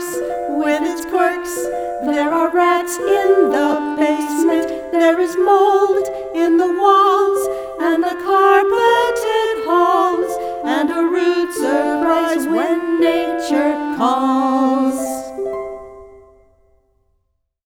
works with its quirks. There are rats in the basement. There is more